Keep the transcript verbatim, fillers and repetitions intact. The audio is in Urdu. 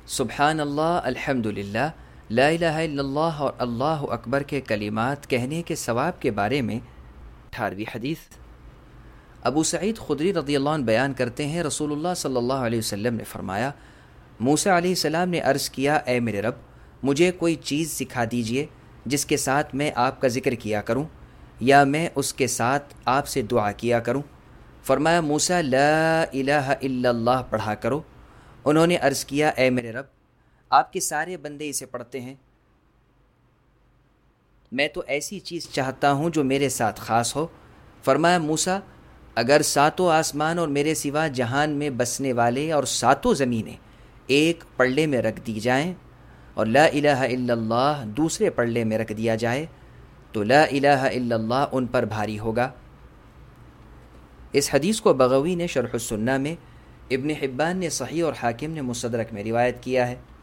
سبحان اللہ، الحمد للہ، لا الہ الا اللہ اور اللہ اکبر کے کلمات کہنے کے ثواب کے بارے میں اٹھارہویں حدیث۔ ابو سعید خدری رضی اللہ عنہ بیان کرتے ہیں، رسول اللہ صلی اللہ علیہ وسلم نے فرمایا، موسیٰ علیہ السلام نے عرض کیا، اے میرے رب، مجھے کوئی چیز سکھا دیجئے جس کے ساتھ میں آپ کا ذکر کیا کروں یا میں اس کے ساتھ آپ سے دعا کیا کروں۔ فرمایا، موسیٰ لا الہ الا اللہ پڑھا کرو۔ انہوں نے عرض کیا، اے میرے رب، آپ کے سارے بندے اسے پڑھتے ہیں، میں تو ایسی چیز چاہتا ہوں جو میرے ساتھ خاص ہو۔ فرمایا، موسیٰ، اگر ساتوں آسمان اور میرے سوا جہان میں بسنے والے اور ساتوں زمینیں ایک پلڑے میں رکھ دی جائیں اور لا الہ الا اللہ دوسرے پلڑے میں رکھ دیا جائے تو لا الہ الا اللہ ان پر بھاری ہوگا۔ اس حدیث کو بغوی نے شرح السنہ میں، ابن حبان نے صحیح اور حاکم نے مستدرک میں روایت کیا ہے۔